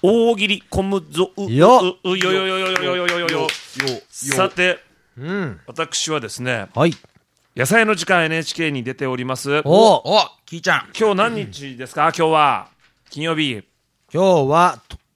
大喜利コムゾウよよよよよよよよよよ。さて、私はですね、野菜の時間 NHK に出ております。 おキーちゃん、 今日何日ですか？今日は金曜日。 今日は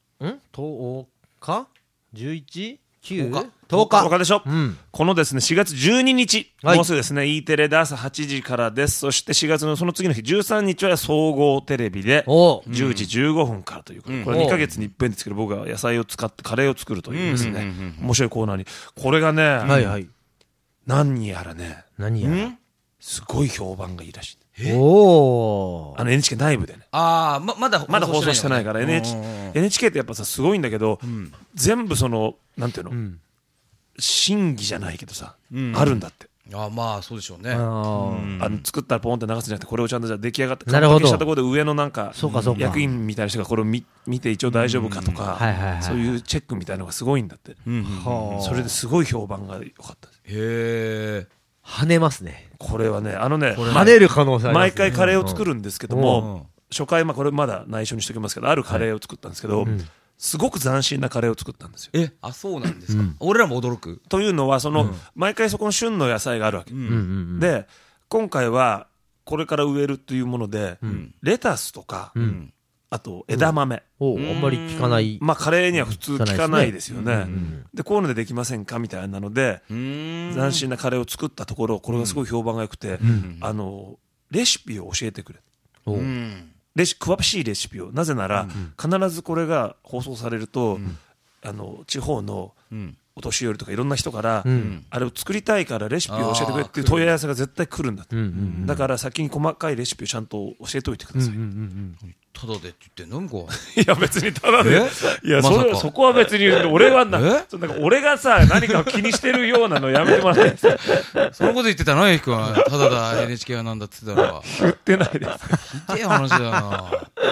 10日 11?9? 10日でしょ、このですね4月12日、もうすぐですね E テレで朝8時からです。そして4月のその次の日13日は総合テレビで10時15分からということで、これ2ヶ月に一遍ですけど、僕は野菜を使ってカレーを作るというですね、面白いコーナーに、これがね、何やらね、すごい評判がいいらしい。NHK 内部でね、 まだ放送してないから、NHK ってやっぱさすごいんだけど、全部そのなんていうの、審議じゃないけどさ、あるんだって。 まあそうでしょうね。 作ったらポンって流すんじゃなくて、これをちゃんとじゃ出来上がって完璧したところで上のなんか役員みたいな人がこれを見て一応大丈夫かとか、そういうチェックみたいなのがすごいんだって。それですごい評判が良かったです。 へえ。 跳ねますね。 これはね、 跳ねる可能性ありますね。 毎回カレーを作るんですけども、初回これまだ内緒にしておきますけど、あるカレーを作ったんですけど、すごく斬新なカレーを作ったんですよ。 そうなんですか。俺らも驚く。 というのは毎回そこの旬の野菜があるわけで、今回はこれから植えるというもので、レタスとか、あと枝豆、 あんまり聞かない、 カレーには普通聞かないですよね。でこういうのでできませんかみたいなので斬新なカレーを作ったところ、これがすごい評判が良くて、レシピを教えてくれ、詳しいレシピを。なぜなら必ずこれが放送されると、地方のお年寄りとかいろんな人から、あれを作りたいからレシピを教えてくれっていう問い合わせが絶対来るんだって。だから先に細かいレシピをちゃんと教えておいてください。 ただでって言ってんの？向こういや別にただで、いやそこは別に俺はなんか俺がさ何かを気にしてるようなのやめてもらっていいですか？ そのこと言ってたの？エイクはただだ NHK はなんだって言ってたのは言ってないです。 ひでえ話だよな。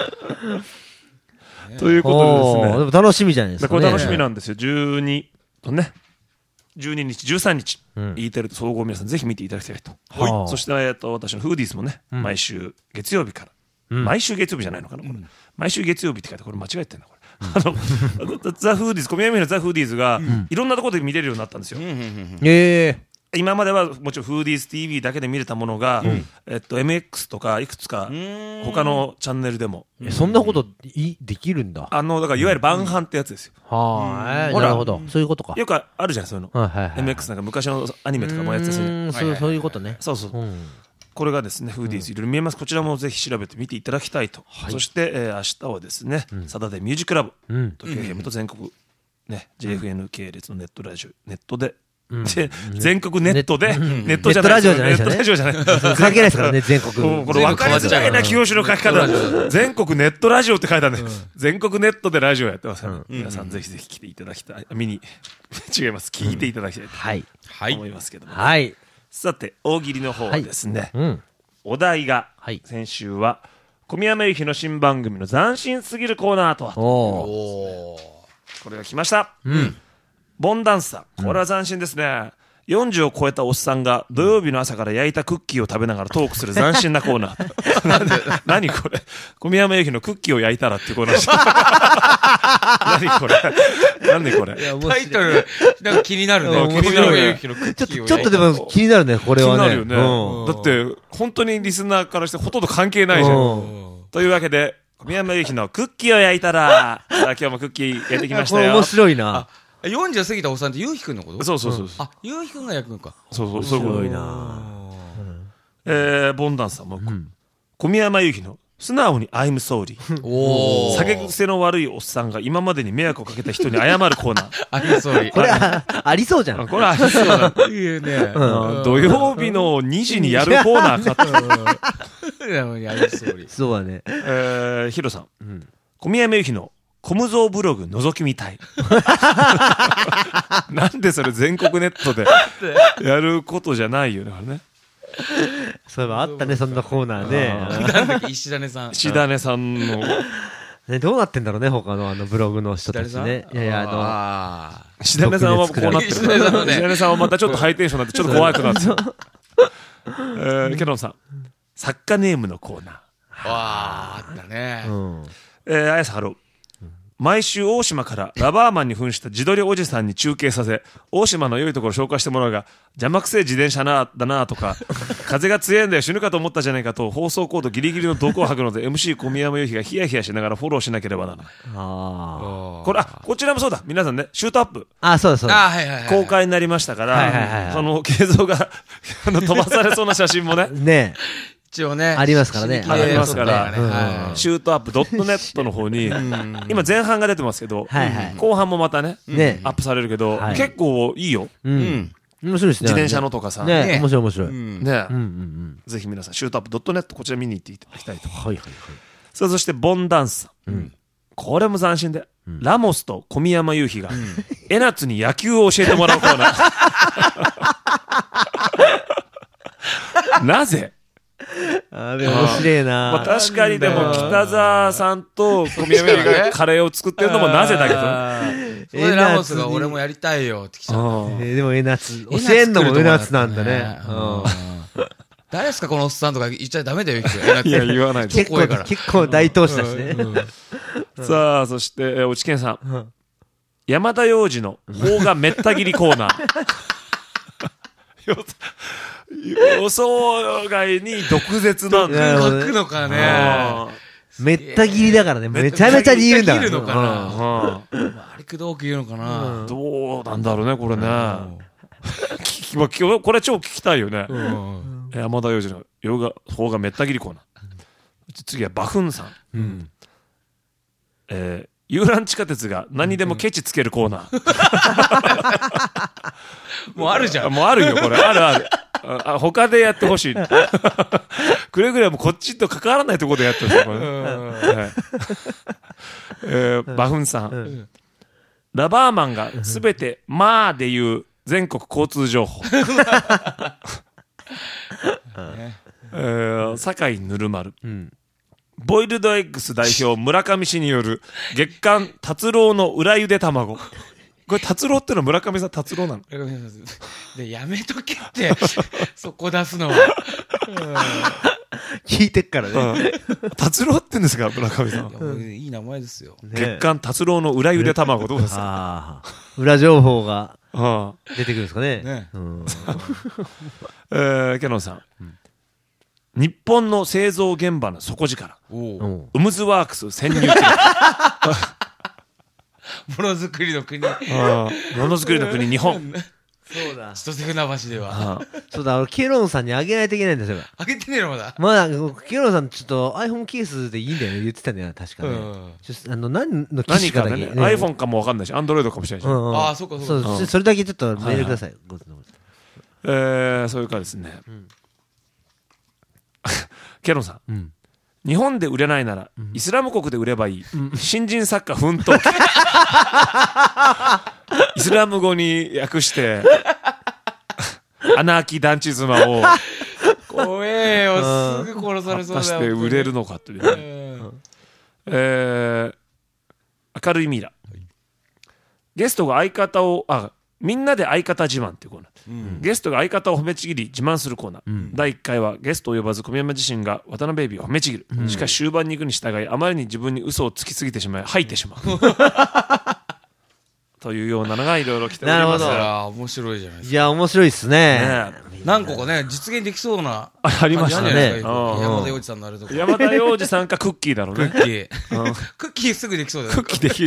ということでですね、 でも楽しみじゃないですかね。 これ楽しみなんですよ。12日、13日、E テレと総合、皆さんぜひ見ていただきたいと。そして私のフーディーズもね、毎週月曜日から、毎週月曜日じゃないのかな、これ毎週月曜日って書いて、これ間違えてんだこれ。ザ・フーディーズ、小宮山のザ・フーディーズがいろんなところで見れるようになったんですよ。今まではもちろんフーディーズ TV だけで見れたものが、MX とかいくつか他のチャンネルでも、 そんなことできるんだ。 だからいわゆる晩飯ってやつですよ。 なるほど、そういうことか。 よくあるじゃん、そういうの。MX なんか昔のアニメとかもやってたし、 そういうことね。 そうそう。これがですね、フーディーズいろいろ見えます。こちらもぜひ調べてみていただきたいと。そして明日はですね、サタデーミュージックラブと FM と全国ね JFN 系列のネットラジオ、ネットで全国ネットで、ネットじゃない、 ネットラジオじゃないですよね。関係ないですからね、全国。 これ分かりづらいな、清志の書き方。全国ネットラジオって書いてあるんで、全国ネットでラジオやってますから、皆さんぜひぜひ来ていただきたい、違います、聞いていただきたいと思いますけども。さて、大喜利の方はですね、お題が先週は小宮山由紀の新番組の斬新すぎるコーナーとは、これが来ました。ボンダンサー、これは斬新ですね。40を超えたおっさんが土曜日の朝から焼いたクッキーを食べながらトークする斬新なコーナー。何これ、小宮山由紀のクッキーを焼いたらっていうコーナー。何これ、何これ。 タイトルなんか気になるね。 小宮山由紀のクッキーを焼いたら。 ちょっとでも気になるね、これはね。 気になるよね。だって本当にリスナーからしてほとんど関係ないじゃん。というわけで小宮山由紀のクッキーを焼いたら、さあ今日もクッキー焼いてきましたよ。 これ面白いな。 40過ぎたおっさんってゆうひくんのこと？ そう。 ゆうひくんが焼くのか。 そう面白いな。 ボンダンさんも小宮山由紀の素直に I'm sorry。酒癖の悪いおっさんが今までに迷惑をかけた人に謝るコーナー。 I'm sorry。 これありそうじゃん。 これありそうだ。 いいね。 土曜日の2時にやるコーナーかって。 I'm sorry。 そうだね。 ヒロさん、小宮山由紀のコムゾーブログ覗き見たい。なんでそれ全国ネットでやることじゃないよね。 そういえばあったね、そんなコーナーね。 なんだっけ、石種さん。 石種さんの。 どうなってんだろうね、他のブログの人たちね。いや石種さんはこうなってる。石種さんはまたちょっとハイテンションになってちょっと怖くなってる。ケロンさん、作家ネームのコーナー。 あったね。 綾瀬ハロー。 毎週大島からラバーマンに扮した自撮りおじさんに中継させ、大島の良いところ紹介してもらうが、邪魔くせえ自転車だなとか、風が強いんだよ死ぬかと思ったじゃないかと放送コードギリギリの毒を吐くので MC 小宮山由紀がヒヤヒヤしながらフォローしなければならない。こちらもそうだ、皆さんね、シュートアップそうだ公開になりましたから、その映像が飛ばされそうな写真もね一応ねありますからね。 ありますから、シュートアップ .net の方に今前半が出てますけど、後半もまたねアップされるけど、結構いいよ。面白いですね。 自転車のとかさ、 面白いね、ぜひ皆さんシュートアップ .net こちら見に行っていただきたいと。さあ、そしてボンダンスさん、これも斬新で、ラモスと小宮山雄飛が江夏に野球を教えてもらうコーナー。なぜ？ 面白いな。 確かにでも北沢さんと小宮山がカレーを作ってるのもなぜだけど、 それでラモスが俺もやりたいよって来た。 でも江夏教えんのも江夏なんだね。 誰ですかこのおっさんとか言っちゃダメだよ。 いや言わないで。 結構大投資だしね。 さあ、そして落研さん、山田洋次の邦画めった切りコーナー。予想外に毒舌なんだ。 書くのかね。 めった切りだからね。めちゃめちゃ言うんだから。 めった切るのかな。あれくどく言うのかな。 どうなんだろうね、これね。これ超聞きたいよね。山田洋次の邦画めった切りコーナー。次はバフンさん。遊覧地下鉄が何にでもケチつけるコーナー。 もうあるじゃん。 もうあるよ、これ。ある。他でやってほしい。くれぐれもこっちと関わらないところでやってほしい。バフンさん。ラバーマンがすべてまあで言う全国交通情報。堺ぬるまる。ボイルドエッグス代表村上氏による月刊達郎の裏ゆで卵。これ達郎ってのは村上さん達郎なの？ でやめとけってそこ出すのは。 聞いてっからね。 達郎って言うんですか村上さん。 いい名前ですよ。 月刊達郎の裏ゆで卵どうですか？ 裏情報が出てくるんですかね。 キャノンさん。日本の製造現場の底力。ウムズワークス潜入記録。 ものづくりの国。ものづくりの国日本。 そうだ。 千歳船橋では。 そうだ、ケロンさんにあげないといけないんですよ。 あげてねえのまだ。 まだ、ケロンさんちょっと iPhone ケースでいいんだよね。言ってたんだよな、確かね。何の機種かだけ。 iPhone かもわかんないし、Android かもしれないし。 ああ、そうかそうか。 それだけちょっとメールください。 そういうかですね。ケロンさん。日本で売れないなら、イスラム国で売ればいい。新人作家奮闘記。イスラム語に訳して、アナーキー団地妻を、 怖えよ、すぐ殺されそうだよ。果たして売れるのかというね。明るいミイラ。ゲストが相方を、みんなで相方自慢っていうコーナー。ゲストが相方を褒めちぎり自慢するコーナー。第1回はゲストを呼ばず小宮山自身が渡辺エビを褒めちぎる。しかし終盤に行くに従いあまりに自分に嘘をつきすぎてしまい吐いてしまう。というようなのがいろいろ来ております。 なるほど。面白いじゃないですか。 いや、面白いっすね。 何個かね、実現できそうな。 ありましたね。 山田洋次さんのあれとか。 山田洋次さんかクッキーだろうね。 クッキーすぐできそうだよね。 クッキーできるよ。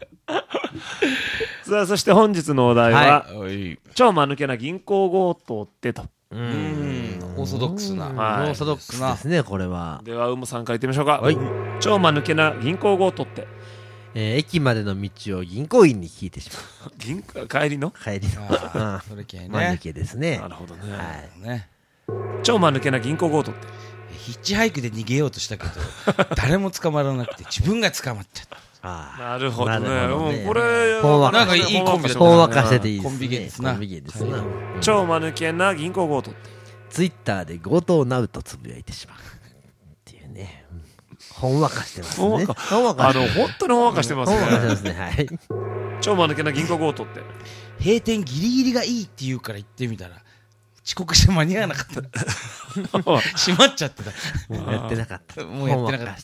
さあ、そして本日のお題は、超間抜けな銀行強盗ってと。 オーソドックスな。 オーソドックスですね、これは。 では、うむさんから言ってみましょうか。超間抜けな銀行強盗って。 駅までの道を銀行員に聞いてしまう。帰りのそれ系ね。間抜けですね。 なるほどね。超間抜けな銀行強盗って。 ヒッチハイクで逃げようとしたけど、誰も捕まらなくて自分が捕まっちゃった。 なるほどね。これなんかいいコンビだった。 ほんわかしてていいですね。 コンビ芸ですな。 超間抜けな銀行強盗って。 ツイッターで強盗なうとつぶやいてしまうっていうね。ほんわかしてますね。ほんわか。 本当にほんわかしてますね。 ほんわかしてますね。はい。 超間抜けな銀行強盗って。 閉店ギリギリがいいって言うから行ってみたら、 遅刻して間に合わなかった。閉まっちゃってた。 もうやってなかった。 もうやってなかった。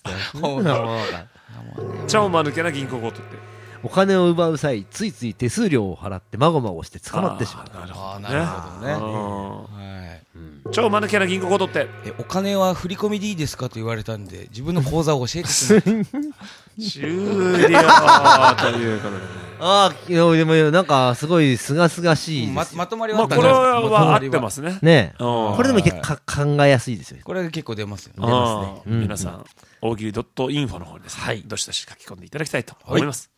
超間抜けな銀行強盗って。 お金を奪う際、ついつい手数料を払ってまごまごして捕まってしまう。 なるほどね。 超間抜けな銀行強盗って。 お金は振り込みでいいですかと言われたんで、自分の口座を教えてください。 終了ということで。 ああ、でもなんかすごいすがすがしい。 まとまりはこれは合ってますね。 ねえ。これでも結構考えやすいですよ。 これ結構出ますよね。 出ますね。 皆さん、大喜利.infoの方にですね、どしどし書き込んでいただきたいと思います。